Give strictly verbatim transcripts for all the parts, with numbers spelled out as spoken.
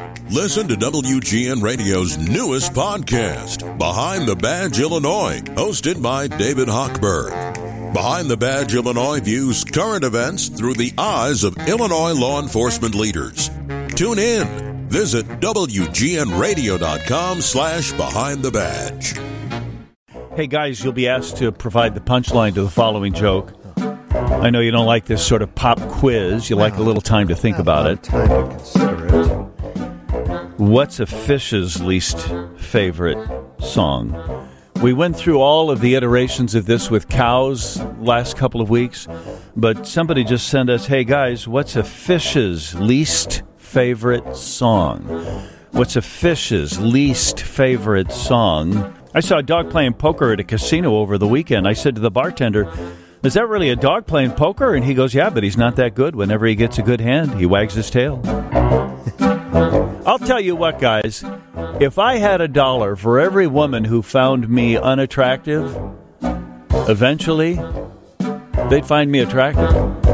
Listen to W G N Radio's newest podcast, Behind the Badge Illinois, hosted by David Hochberg. Behind the Badge Illinois views current events through the eyes of Illinois law enforcement leaders. Tune in. Visit W G N radio dot com slash behind the badge. Hey guys, you'll be asked to provide the punchline to the following joke. I know you don't like this sort of pop quiz. You like a little time to think about it. Time to consider it. What's a fish's least favorite song? We went through all of the iterations of this with cows last couple of weeks, but somebody just sent us, hey guys, what's a fish's least favorite song? What's a fish's least favorite song? I saw a dog playing poker at a casino over the weekend. I said to the bartender, is that really a dog playing poker? And he goes, yeah, but he's not that good. Whenever he gets a good hand, he wags his tail. I'll tell you what, guys. If I had a dollar for every woman who found me unattractive, eventually, they'd find me attractive.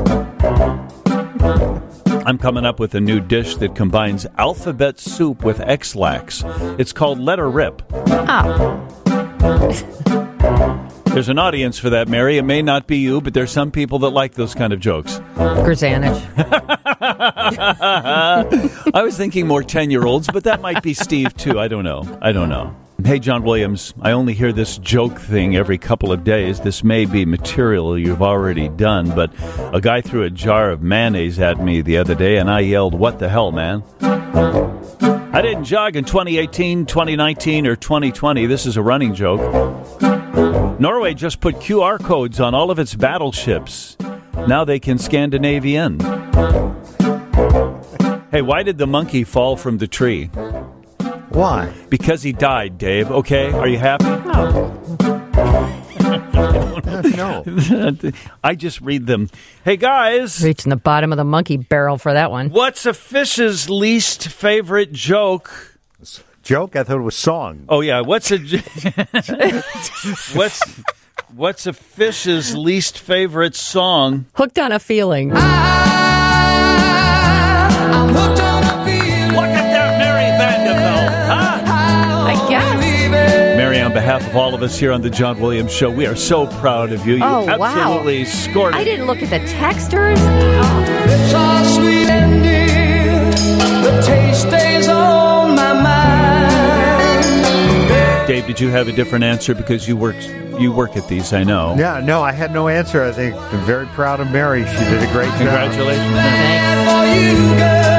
I'm coming up with a new dish that combines alphabet soup with X-Lax. It's called Let Her Rip. Oh. There's an audience for that, Mary. It may not be you, but there's some people that like those kind of jokes. Grzanich. I was thinking more ten-year-olds, but that might be Steve, too. I don't know. I don't know. Hey, John Williams, I only hear this joke thing every couple of days. This may be material you've already done, but a guy threw a jar of mayonnaise at me the other day, and I yelled, what the hell, man? I didn't jog in twenty eighteen, twenty nineteen, or twenty twenty. This is a running joke. Norway just put Q R codes on all of its battleships. Now they can Scandinavian. Hey, why did the monkey fall from the tree? Why? Because he died, Dave. Okay, are you happy? No. I just read them. Hey, guys. Reaching the bottom of the monkey barrel for that one. What's a fish's least favorite joke? Joke? I thought it was song. Oh, yeah. What's a... what's... What's a fish's least favorite song? Hooked on a feeling. I, I'm hooked on a feeling. Look at that, Mary Vanderbilt. Huh? I guess. Mary, on behalf of all of us here on the John Williams Show, we are so proud of you. You oh, absolutely wow. scored it. I didn't look at the texters. Oh. It's all sweet and dear. The taste stays on my mind. Dave, did you have a different answer because you work you work at these? I know. Yeah, no, I had no answer. I think I'm very proud of Mary. She did a great job. Congratulations. Thanks. For you, girl.